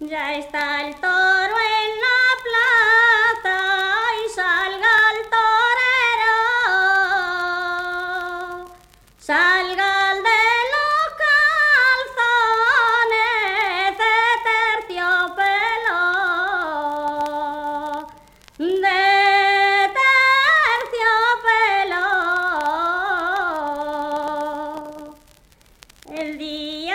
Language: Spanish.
Ya está el toro en la plaza y salga el torero, salga el de los calzones de terciopelo, de terciopelo. El día